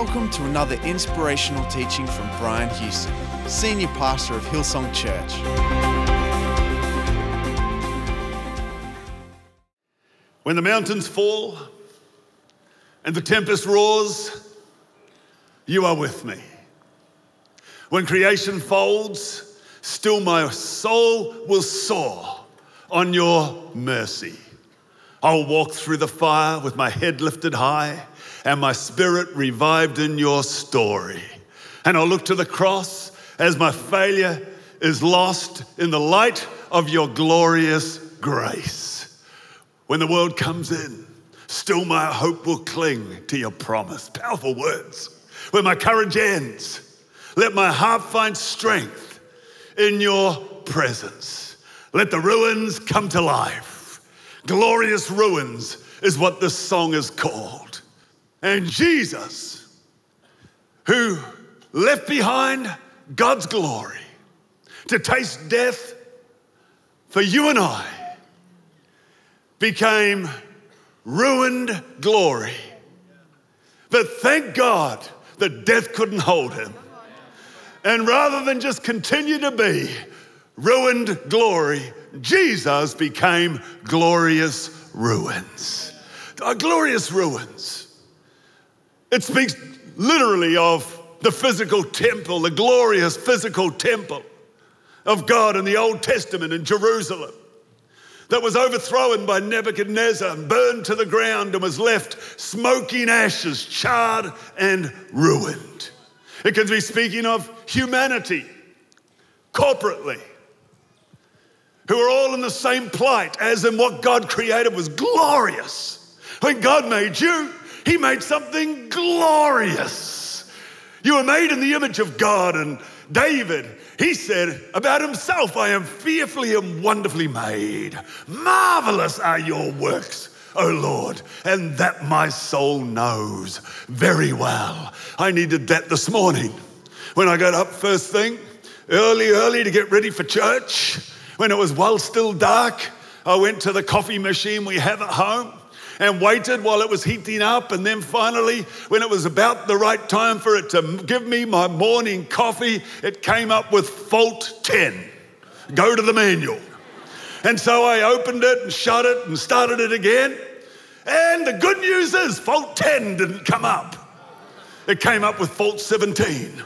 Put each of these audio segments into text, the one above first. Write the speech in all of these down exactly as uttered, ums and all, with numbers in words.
Welcome to another inspirational teaching from Brian Houston, Senior Pastor of Hillsong Church. When the mountains fall and the tempest roars, you are with me. When creation folds, still my soul will soar on your mercy. I'll walk through the fire with my head lifted high and my spirit revived in your story. And I'll look to the cross as my failure is lost in the light of your glorious grace. When the world comes in, still my hope will cling to your promise. Powerful words. When my courage ends, let my heart find strength in your presence. Let the ruins come to life. Glorious ruins is what this song is called. And Jesus, who left behind God's glory to taste death for you and I, became ruined glory. But thank God that death couldn't hold him. And rather than just continue to be ruined glory, Jesus became glorious ruins. Our glorious ruins. It speaks literally of the physical temple, the glorious physical temple of God in the Old Testament in Jerusalem that was overthrown by Nebuchadnezzar and burned to the ground and was left smoking ashes, charred and ruined. It can be speaking of humanity corporately, who are all in the same plight as in what God created was glorious. When God made you, he made something glorious. You were made in the image of God, and David, he said about himself, I am fearfully and wonderfully made. Marvelous are your works, O Lord, and that my soul knows very well. I needed that this morning when I got up first thing, early, early to get ready for church. When it was well still dark, I went to the coffee machine we have at home and waited while it was heating up. And then finally, when it was about the right time for it to give me my morning coffee, it came up with fault ten. Go to the manual. And so I opened it and shut it and started it again. And the good news is fault ten didn't come up. It came up with fault seventeen.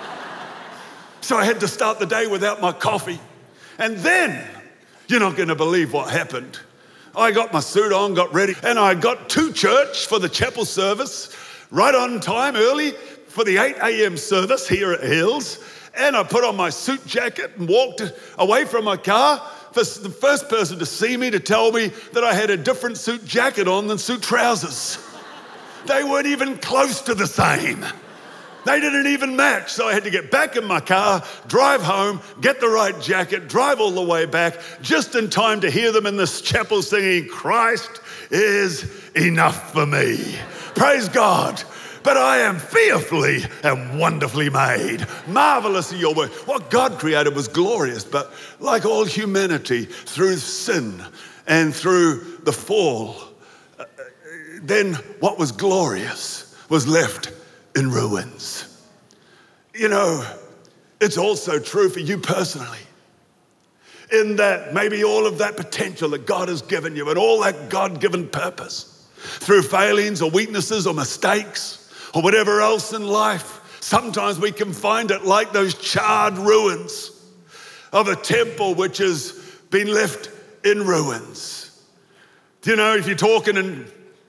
So I had to start the day without my coffee. And then, you're not going to believe what happened. I got my suit on, got ready, and I got to church for the chapel service, right on time, early, for the eight a.m. service here at Hills. And I put on my suit jacket and walked away from my car for the first person to see me to tell me that I had a different suit jacket on than suit trousers. They weren't even close to the same. They didn't even match, so I had to get back in my car, drive home, get the right jacket, drive all the way back, just in time to hear them in this chapel singing, Christ is enough for me. Praise God. But I am fearfully and wonderfully made. Marvelous are your work. What God created was glorious, but like all humanity, through sin and through the fall, then what was glorious was left in ruins. You know, it's also true for you personally, in that maybe all of that potential that God has given you and all that God-given purpose, through failings or weaknesses or mistakes or whatever else in life, sometimes we can find it like those charred ruins of a temple which has been left in ruins. Do you know, if you're talking in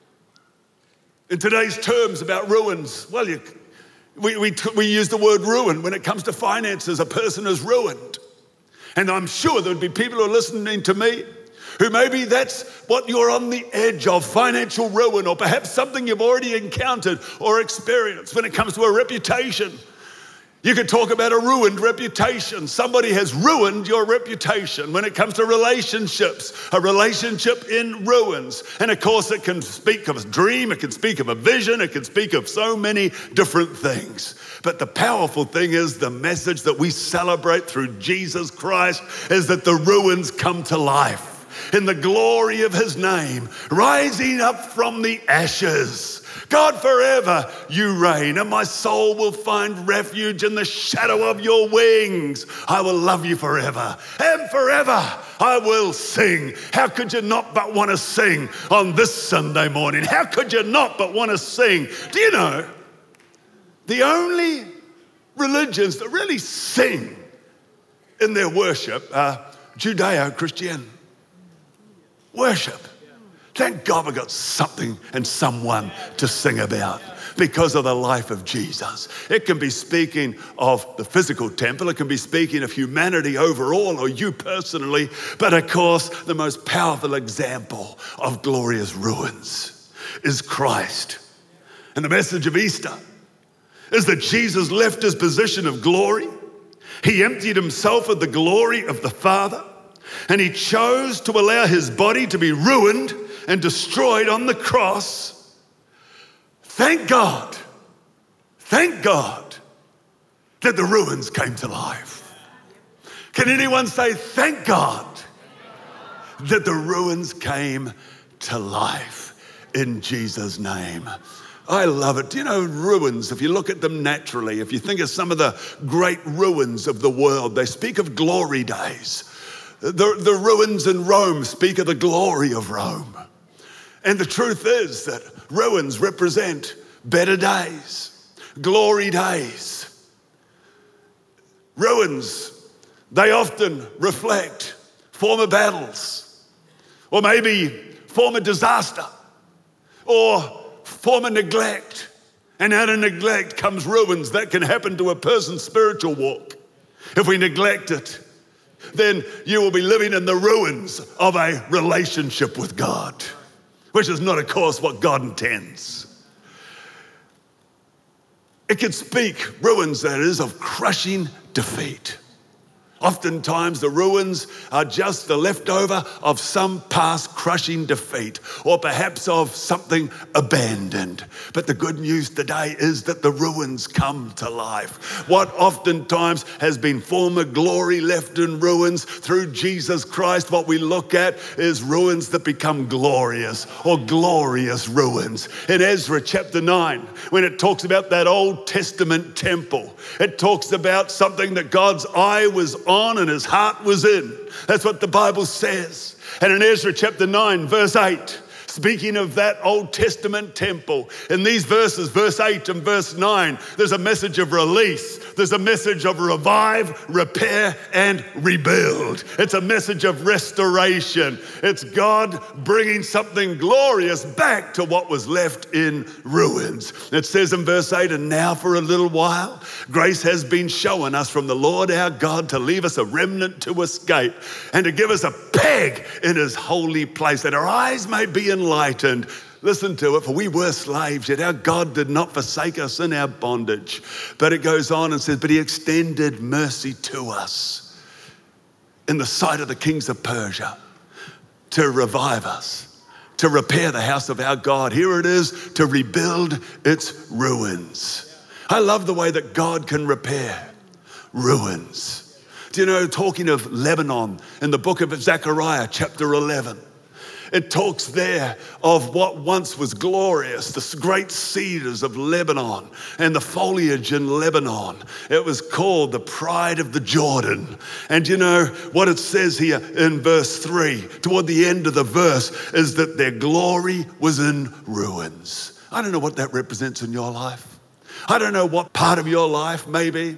In today's terms about ruins, well, you, we, we, we use the word ruin. When it comes to finances, a person is ruined. And I'm sure there would be people who are listening to me who maybe that's what you're on the edge of, financial ruin, or perhaps something you've already encountered or experienced. When it comes to a reputation, you could talk about a ruined reputation. Somebody has ruined your reputation. When it comes to relationships, a relationship in ruins. And of course, it can speak of a dream, it can speak of a vision, it can speak of so many different things. But the powerful thing is the message that we celebrate through Jesus Christ is that the ruins come to life. in the glory of his name, rising up from the ashes. God, forever you reign, and my soul will find refuge in the shadow of your wings. I will love you forever, and forever I will sing. How could you not but want to sing on this Sunday morning? How could you not but want to sing? Do you know, the only religions that really sing in their worship are Judeo-Christian worship. Thank God we got something and someone to sing about because of the life of Jesus. It can be speaking of the physical temple. It can be speaking of humanity overall or you personally. But of course, the most powerful example of glorious ruins is Christ. And the message of Easter is that Jesus left his position of glory. He emptied himself of the glory of the Father, and he chose to allow his body to be ruined and destroyed on the cross. Thank God, thank God that the ruins came to life. Can anyone say thank God that the ruins came to life in Jesus' name? I love it. Do you know ruins, if you look at them naturally, if you think of some of the great ruins of the world, they speak of glory days. The, the ruins in Rome speak of the glory of Rome. And the truth is that ruins represent better days, glory days. Ruins, they often reflect former battles, or maybe former disaster, or former neglect. And out of neglect comes ruins. That can happen to a person's spiritual walk. If we neglect it, then you will be living in the ruins of a relationship with God, which is not, of course, what God intends. It can speak, ruins that is, of crushing defeat. Oftentimes the ruins are just the leftover of some past crushing defeat, or perhaps of something abandoned. But the good news today is that the ruins come to life. What oftentimes has been former glory left in ruins, through Jesus Christ, what we look at is ruins that become glorious, or glorious ruins. In Ezra chapter nine, when it talks about that Old Testament temple, it talks about something that God's eye was on and his heart was in. That's what the Bible says. And in Ezra chapter nine, verse eight, speaking of that Old Testament temple, in these verses, verse eight and verse nine, there's a message of release. There's a message of revive, repair, and rebuild. It's a message of restoration. It's God bringing something glorious back to what was left in ruins. It says in verse eight, and now for a little while, grace has been shown us from the Lord our God to leave us a remnant to escape and to give us a peg in his holy place, that our eyes may be enlightened. Listen to it, for we were slaves, yet our God did not forsake us in our bondage. But it goes on and says, but he extended mercy to us in the sight of the kings of Persia to revive us, to repair the house of our God. Here it is, to rebuild its ruins. I love the way that God can repair ruins. Do you know, talking of Lebanon, in the book of Zechariah, chapter eleven, it talks there of what once was glorious, the great cedars of Lebanon and the foliage in Lebanon. It was called the pride of the Jordan. And you know what it says here in verse three, toward the end of the verse, is that their glory was in ruins. I don't know what that represents in your life. I don't know what part of your life maybe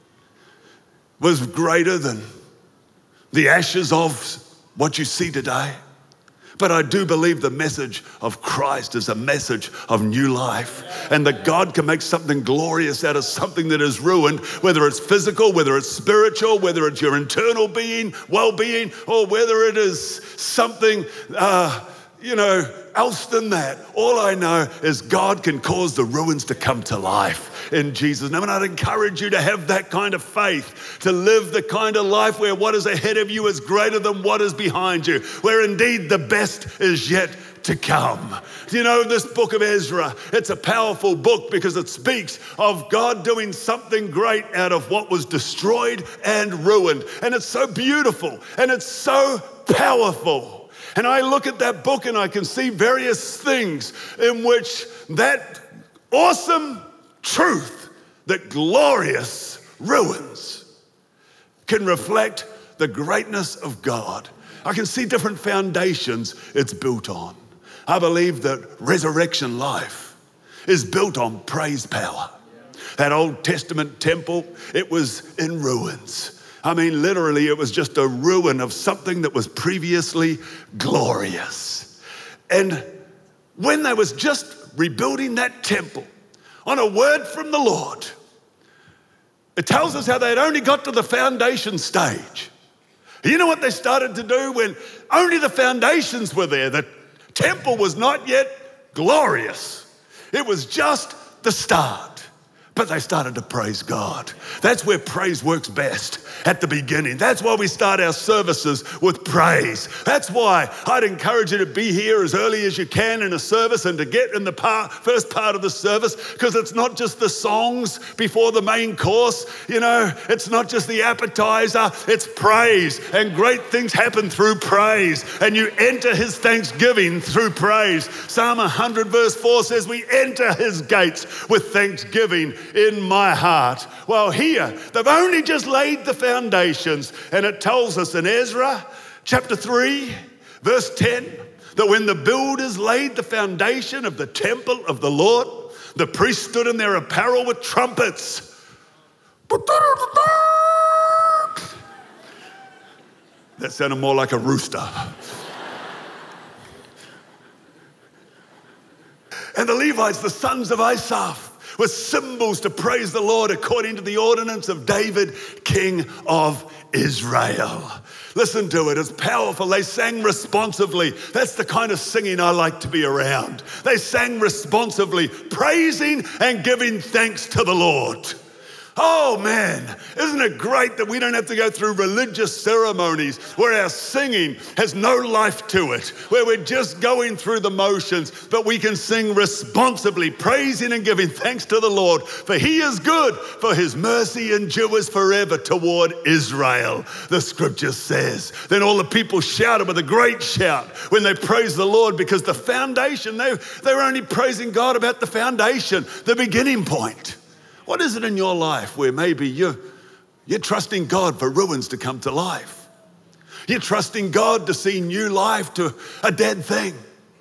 was greater than the ashes of what you see today. But I do believe the message of Christ is a message of new life, and that God can make something glorious out of something that is ruined, whether it's physical, whether it's spiritual, whether it's your internal being, well-being, or whether it is something, uh, you know, else than that. All I know is God can cause the ruins to come to life in Jesus' name. And I'd encourage you to have that kind of faith, to live the kind of life where what is ahead of you is greater than what is behind you, where indeed the best is yet to come. Do you know this book of Ezra? It's a powerful book because it speaks of God doing something great out of what was destroyed and ruined. And it's so beautiful and it's so powerful. And I look at that book and I can see various things in which that awesome truth that glorious ruins can reflect the greatness of God. I can see different foundations it's built on. I believe that resurrection life is built on praise power. That Old Testament temple, it was in ruins. I mean, literally, it was just a ruin of something that was previously glorious. And when they was just rebuilding that temple, on a word from the Lord, it tells us how they'd only got to the foundation stage. You know what they started to do when only the foundations were there? The temple was not yet glorious. It was just the start. But they started to praise God. That's where praise works best, at the beginning. That's why we start our services with praise. That's why I'd encourage you to be here as early as you can in a service and to get in the part, first part of the service, because it's not just the songs before the main course. You know, it's not just the appetizer, it's praise. And great things happen through praise. And you enter his thanksgiving through praise. Psalm one hundred verse four says, we enter his gates with thanksgiving in my heart. Well, here, they've only just laid the foundations, and it tells us in Ezra chapter three, verse ten, that when the builders laid the foundation of the temple of the Lord, the priests stood in their apparel with trumpets. That sounded more like a rooster. And the Levites, the sons of Asaph, with cymbals to praise the Lord according to the ordinance of David, king of Israel. Listen to it, it's powerful. They sang responsively. That's the kind of singing I like to be around. They sang responsively, praising and giving thanks to the Lord. Oh man, isn't it great that we don't have to go through religious ceremonies where our singing has no life to it, where we're just going through the motions, but we can sing responsibly, praising and giving thanks to the Lord, for he is good, for his mercy endures forever toward Israel, the scripture says. Then all the people shouted with a great shout when they praised the Lord, because the foundation, they, they were only praising God about the foundation, the beginning point. What is it in your life where maybe you're, you're trusting God for ruins to come to life? You're trusting God to see new life to a dead thing.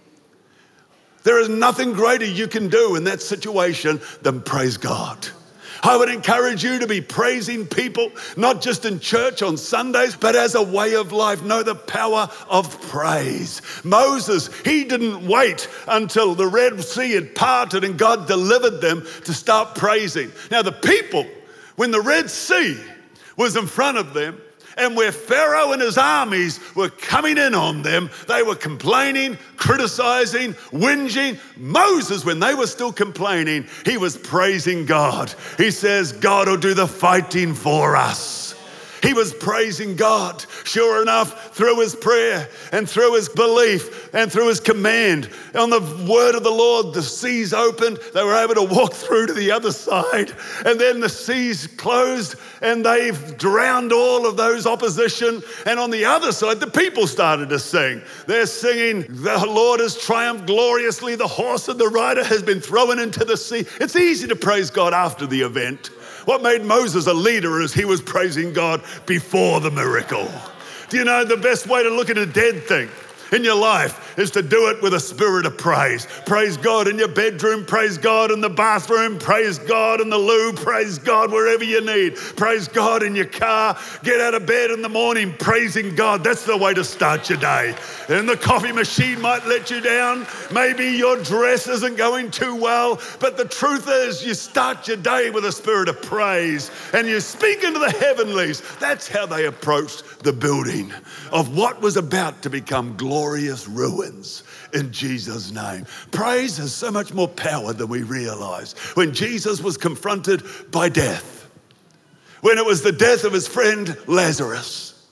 There is nothing greater you can do in that situation than praise God. I would encourage you to be praising people, not just in church on Sundays, but as a way of life. Know the power of praise. Moses, he didn't wait until the Red Sea had parted and God delivered them to start praising. Now the people, when the Red Sea was in front of them, and where Pharaoh and his armies were coming in on them, they were complaining, criticizing, whinging. Moses, when they were still complaining, he was praising God. He says, God will do the fighting for us. He was praising God. Sure enough, through his prayer and through his belief and through his command, on the word of the Lord, the seas opened. They were able to walk through to the other side. And then the seas closed and they've drowned all of those opposition. And on the other side, the people started to sing. They're singing, the Lord has triumphed gloriously. The horse and the rider has been thrown into the sea. It's easy to praise God after the event. What made Moses a leader is he was praising God before the miracle. Do you know the best way to look at a dead thing in your life is to do it with a spirit of praise? Praise God in your bedroom, praise God in the bathroom, praise God in the loo, praise God wherever you need. Praise God in your car. Get out of bed in the morning praising God. That's the way to start your day. And the coffee machine might let you down. Maybe your dress isn't going too well. But the truth is you start your day with a spirit of praise and you speak into the heavenlies. That's how they approached the building of what was about to become glorious ruins in Jesus' name. Praise has so much more power than we realize. When Jesus was confronted by death, when it was the death of his friend Lazarus,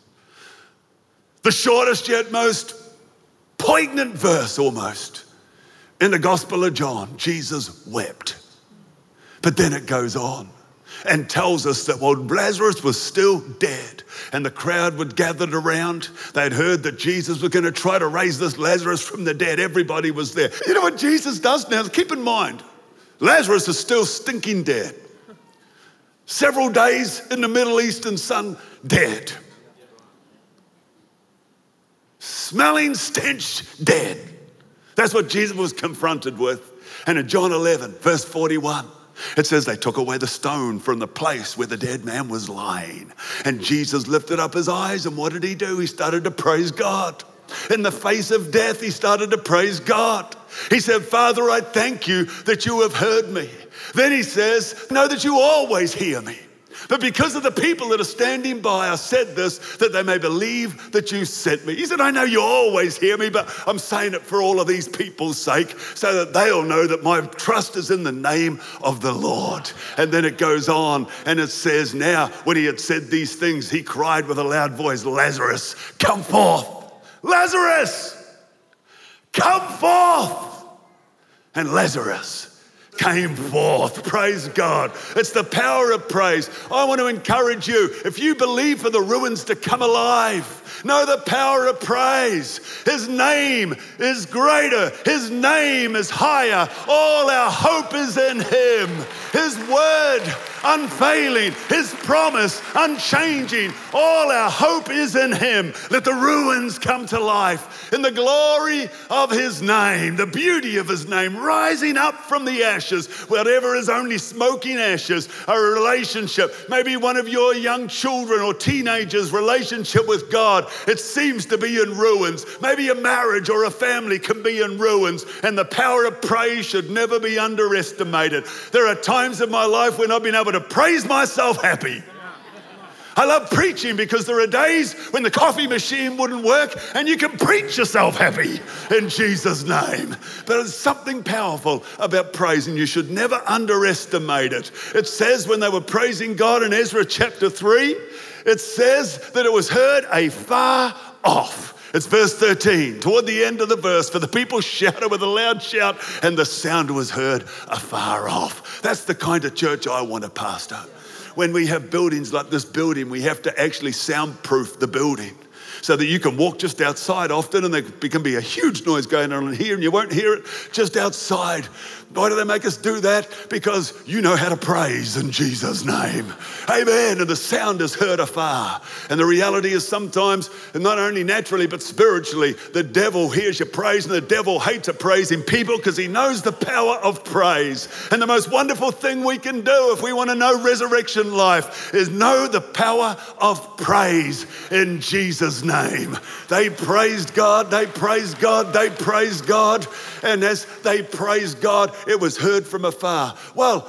the shortest yet most poignant verse almost in the Gospel of John, Jesus wept. But then it goes on. and tells us that while Lazarus was still dead and the crowd would gathered around, they'd heard that Jesus was going to try to raise this Lazarus from the dead. Everybody was there. You know what Jesus does now? Keep in mind, Lazarus is still stinking dead. Several days in the Middle Eastern sun, dead. Smelling stench, dead. That's what Jesus was confronted with. And in John eleven, verse forty-one, it says they took away the stone from the place where the dead man was lying. And Jesus lifted up his eyes, and what did he do? He started to praise God. In the face of death, he started to praise God. He said, Father, I thank you that you have heard me. Then he says, know that you always hear me. But because of the people that are standing by, I said this, that they may believe that you sent me. He said, I know you always hear me, but I'm saying it for all of these people's sake, so that they'll know that my trust is in the name of the Lord. And then it goes on, and it says, now, when he had said these things, he cried with a loud voice, Lazarus, come forth. Lazarus, come forth. And Lazarus came forth. Praise God. It's the power of praise. I want to encourage you, if you believe for the ruins to come alive, know the power of praise. His name is greater. His name is higher. All our hope is in him. His word unfailing. His promise unchanging. All our hope is in him. Let the ruins come to life in the glory of his name, the beauty of his name, rising up from the ashes. Whatever is only smoking ashes, a relationship, maybe one of your young children or teenagers' relationship with God, it seems to be in ruins. Maybe a marriage or a family can be in ruins, and the power of praise should never be underestimated. There are times in my life when I've been able to praise myself happy. I love preaching because there are days when the coffee machine wouldn't work and you can preach yourself happy in Jesus' name. But there's something powerful about praise, and you should never underestimate it. It says when they were praising God in Ezra chapter three, it says that it was heard afar off. It's verse thirteen, toward the end of the verse, for the people shouted with a loud shout, and the sound was heard afar off. That's the kind of church I want to pastor. When we have buildings like this building, we have to actually soundproof the building so that you can walk just outside often, and there can be a huge noise going on in here and you won't hear it just outside. Why do they make us do that? Because you know how to praise in Jesus' name. Amen. And the sound is heard afar. And the reality is sometimes, and not only naturally, but spiritually, the devil hears your praise, and the devil hates a praising people because he knows the power of praise. And the most wonderful thing we can do if we want to know resurrection life is know the power of praise in Jesus' name. They praised God, they praised God, they praised God. And as they praised God, it was heard from afar. Well,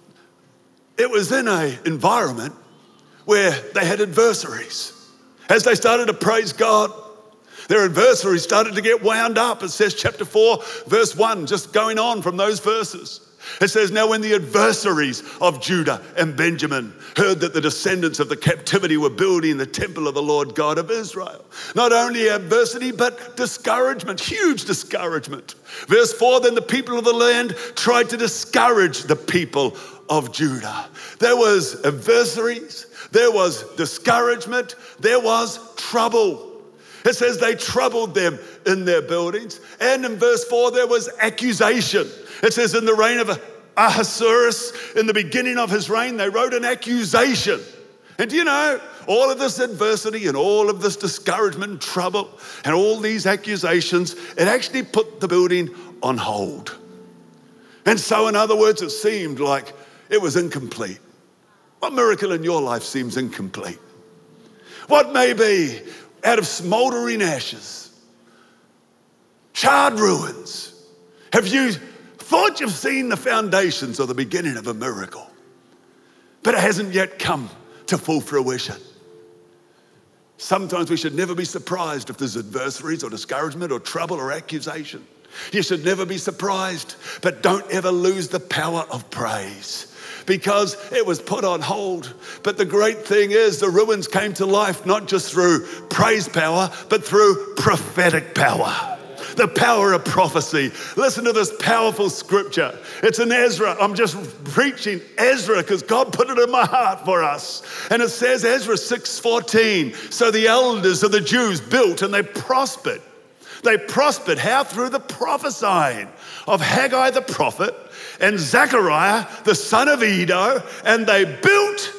it was in an environment where they had adversaries. As they started to praise God, their adversaries started to get wound up. It says chapter four, verse one, just going on from those verses. It says, now when the adversaries of Judah and Benjamin heard that the descendants of the captivity were building the temple of the Lord God of Israel, not only adversity, but discouragement, huge discouragement. Verse four, then the people of the land tried to discourage the people of Judah. There was adversaries, there was discouragement, there was trouble. It says they troubled them in their buildings. And in verse four, there was accusation. It says in the reign of Ahasuerus, in the beginning of his reign, they wrote an accusation. And you know, all of this adversity and all of this discouragement and trouble and all these accusations, it actually put the building on hold. And so in other words, it seemed like it was incomplete. What miracle in your life seems incomplete? What may be out of smoldering ashes, charred ruins? Have you thought you've seen the foundations or the beginning of a miracle, but it hasn't yet come to full fruition? Sometimes we should never be surprised if there's adversaries or discouragement or trouble or accusation. You should never be surprised, but don't ever lose the power of praise, because it was put on hold. But the great thing is the ruins came to life not just through praise power, but through prophetic power. The power of prophecy. Listen to this powerful scripture. It's in Ezra. I'm just preaching Ezra because God put it in my heart for us. And it says, Ezra six fourteen, so the elders of the Jews built and they prospered. They prospered. How? Through the prophesying of Haggai the prophet and Zechariah the son of Iddo, and they built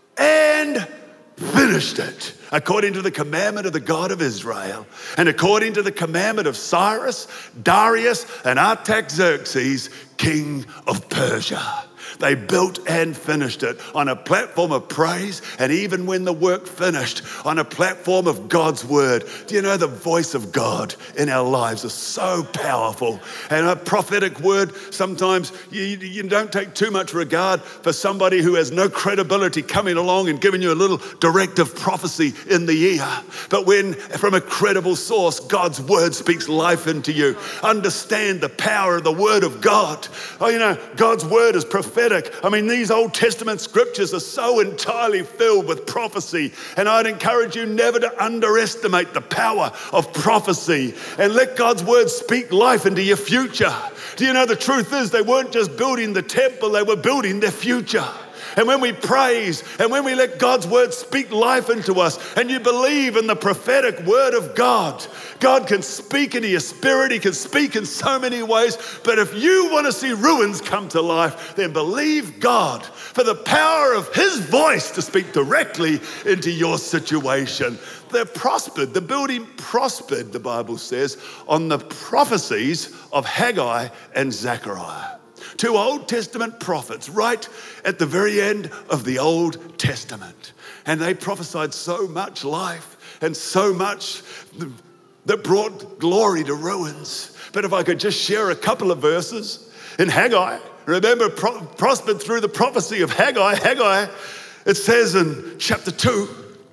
and finished it according to the commandment of the God of Israel and according to the commandment of Cyrus, Darius, and Artaxerxes, king of Persia. They built and finished it on a platform of praise, and even when the work finished, on a platform of God's word. Do you know the voice of God in our lives is so powerful? And a prophetic word, sometimes you, you don't take too much regard for somebody who has no credibility coming along and giving you a little directive prophecy in the ear. But when from a credible source, God's word speaks life into you, understand the power of the word of God. Oh, you know, God's word is prophetic. I mean, these Old Testament scriptures are so entirely filled with prophecy. And I'd encourage you never to underestimate the power of prophecy and let God's word speak life into your future. Do you know the truth is they weren't just building the temple, they were building their future. And when we praise and when we let God's word speak life into us and you believe in the prophetic word of God, God can speak into your spirit. He can speak in so many ways. But if you want to see ruins come to life, then believe God for the power of his voice to speak directly into your situation. They prospered. The building prospered, the Bible says, on the prophecies of Haggai and Zechariah. Two Old Testament prophets right at the very end of the Old Testament. And they prophesied so much life and so much that brought glory to ruins. But if I could just share a couple of verses in Haggai. Remember, pro- prospered through the prophecy of Haggai. Haggai, it says in chapter two,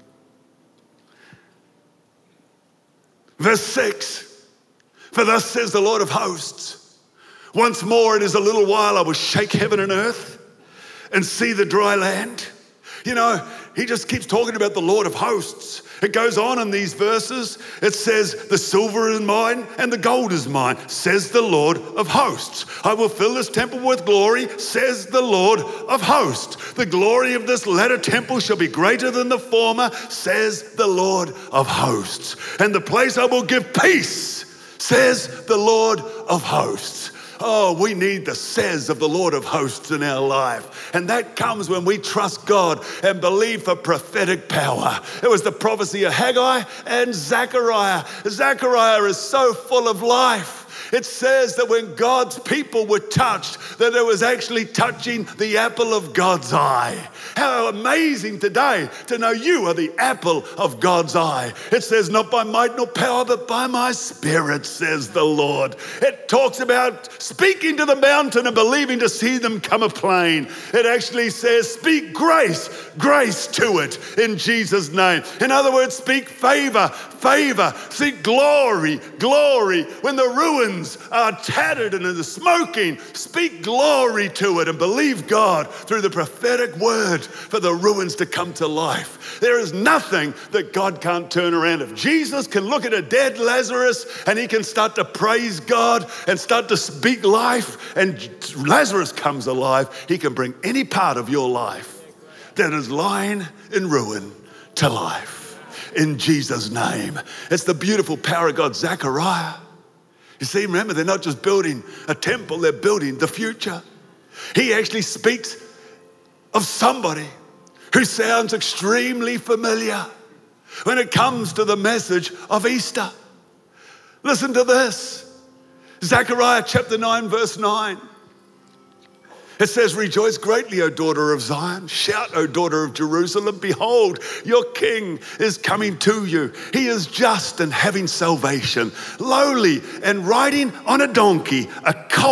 verse six, for thus says the Lord of hosts, once more it is a little while I will shake heaven and earth and see the dry land. You know, he just keeps talking about the Lord of hosts. It goes on in these verses. It says, the silver is mine and the gold is mine, says the Lord of hosts. I will fill this temple with glory, says the Lord of hosts. The glory of this latter temple shall be greater than the former, says the Lord of hosts. And the place I will give peace, says the Lord of hosts. Oh, we need the says of the Lord of hosts in our life. And that comes when we trust God and believe for prophetic power. It was the prophecy of Haggai and Zechariah. Zechariah is so full of life. It says that when God's people were touched, that it was actually touching the apple of God's eye. How amazing today to know you are the apple of God's eye. It says, not by might nor power, but by my spirit, says the Lord. It talks about speaking to the mountain and believing to see them come a plain. It actually says, speak grace, grace to it in Jesus' name. In other words, speak favor, favor, seek glory, glory. When the ruins are tattered and are smoking, speak glory to it and believe God through the prophetic word for the ruins to come to life. There is nothing that God can't turn around. If Jesus can look at a dead Lazarus and he can start to praise God and start to speak life and Lazarus comes alive, he can bring any part of your life that is lying in ruin to life. In Jesus' name. It's the beautiful power of God. Zechariah, you see, remember, they're not just building a temple, they're building the future. He actually speaks of somebody who sounds extremely familiar when it comes to the message of Easter. Listen to this. Zechariah chapter nine, verse nine. It says, rejoice greatly, O daughter of Zion. Shout, O daughter of Jerusalem. Behold, your king is coming to you. He is just and having salvation, lowly and riding on a donkey, a colt,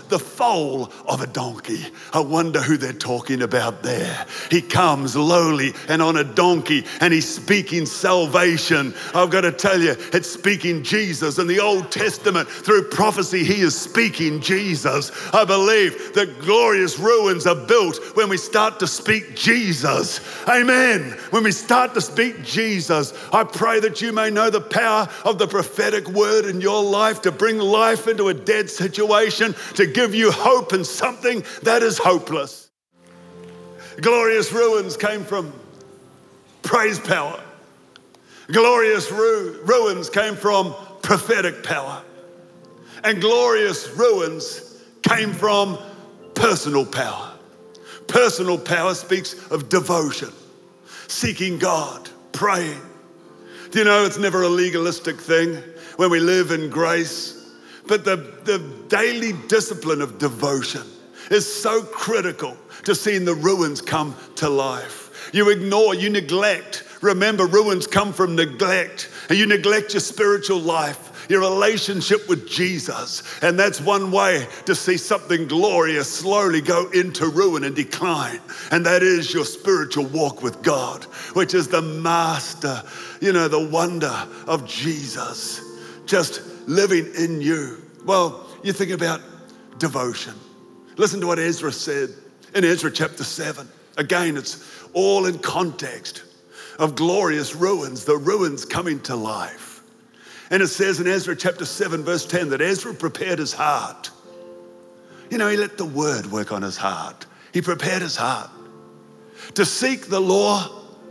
the foal of a donkey. I wonder who they're talking about there. He comes lowly and on a donkey, and he's speaking salvation. I've got to tell you, it's speaking Jesus. In the Old Testament, through prophecy, he is speaking Jesus. I believe that glorious ruins are built when we start to speak Jesus. Amen. When we start to speak Jesus, I pray that you may know the power of the prophetic word in your life to bring life into a dead situation, to give you hope in something that is hopeless. Glorious ruins came from praise power. Glorious ru- ruins came from prophetic power. And glorious ruins came from personal power. Personal power speaks of devotion, seeking God, praying. Do you know it's never a legalistic thing when we live in grace? But the, the daily discipline of devotion is so critical to seeing the ruins come to life. You ignore, you neglect. Remember, ruins come from neglect, and you neglect your spiritual life, your relationship with Jesus. And that's one way to see something glorious slowly go into ruin and decline. And that is your spiritual walk with God, which is the master, you know, the wonder of Jesus just living in you. Well, you think about devotion. Listen to what Ezra said in Ezra chapter seven. Again, it's all in context of glorious ruins, the ruins coming to life. And it says in Ezra chapter seven, verse ten, that Ezra prepared his heart. You know, he let the word work on his heart. He prepared his heart to seek the law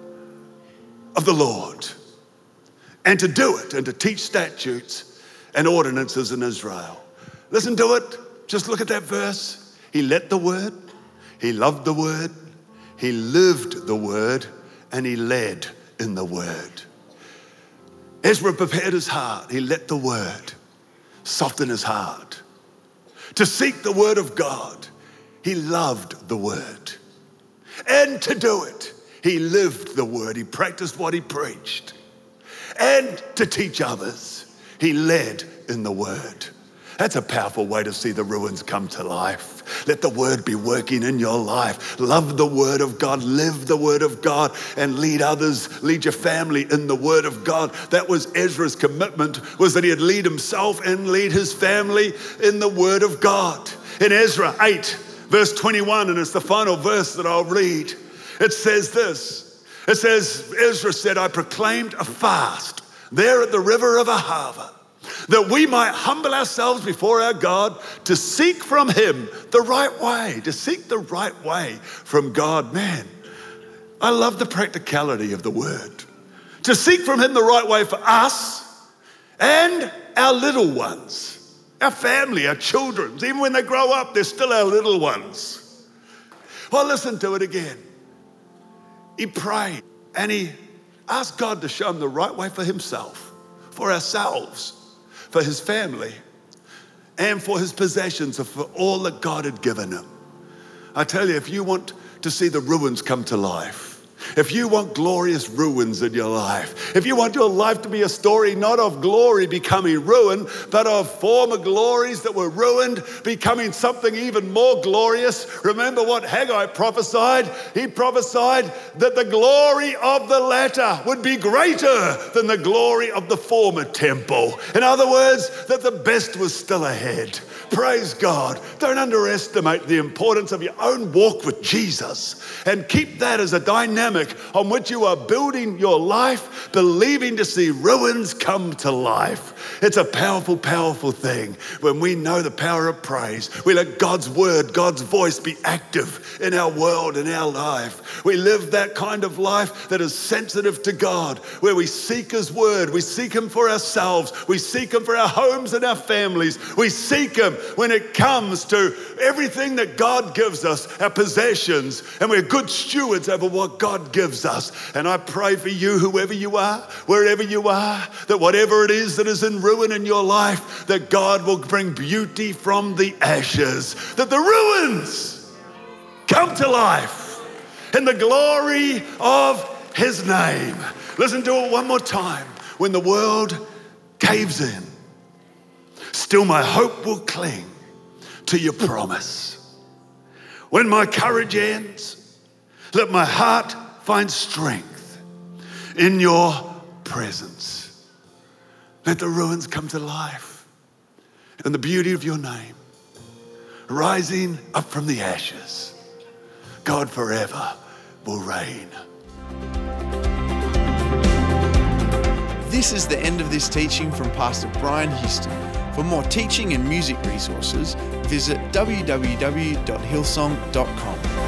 of the Lord and to do it and to teach statutes and ordinances in Israel. Listen to it. Just look at that verse. He let the word, he loved the word, he lived the word, and he led in the word. Ezra prepared his heart. He let the word soften his heart. To seek the word of God, he loved the word. And to do it, he lived the word. He practiced what he preached. And to teach others, he led in the word. That's a powerful way to see the ruins come to life. Let the word be working in your life. Love the word of God, live the word of God, and lead others, lead your family in the word of God. That was Ezra's commitment, was that he'd lead himself and lead his family in the word of God. In Ezra eight, verse twenty-one, and it's the final verse that I'll read, it says this. It says, Ezra said, I proclaimed a fast there at the river of Ahava, that we might humble ourselves before our God to seek from him the right way, to seek the right way from God. Man, I love the practicality of the word. To seek from him the right way for us and our little ones, our family, our children. Even when they grow up, they're still our little ones. Well, listen to it again. He prayed and he asked God to show him the right way for himself, for ourselves, for his family, and for his possessions, and for all that God had given him. I tell you, if you want to see the ruins come to life, if you want glorious ruins in your life, if you want your life to be a story not of glory becoming ruin, but of former glories that were ruined becoming something even more glorious, remember what Haggai prophesied? He prophesied that the glory of the latter would be greater than the glory of the former temple. In other words, that the best was still ahead. Praise God. Don't underestimate the importance of your own walk with Jesus, and keep that as a dynamic on which you are building your life, believing to see ruins come to life. It's a powerful, powerful thing when we know the power of praise. We let God's word, God's voice be active in our world, in our life. We live that kind of life that is sensitive to God, where we seek his word, we seek him for ourselves, we seek him for our homes and our families, we seek him when it comes to everything that God gives us, our possessions, and we're good stewards over what God gives us. And I pray for you, whoever you are, wherever you are, that whatever it is that is in ruin in your life, that God will bring beauty from the ashes, that the ruins come to life in the glory of his name. Listen to it one more time. When the world caves in, still my hope will cling to your promise. When my courage ends, let my heart find strength in your presence. Let the ruins come to life and the beauty of your name, rising up from the ashes. God forever will reign. This is the end of this teaching from Pastor Brian Houston. For more teaching and music resources, visit w w w dot hillsong dot com.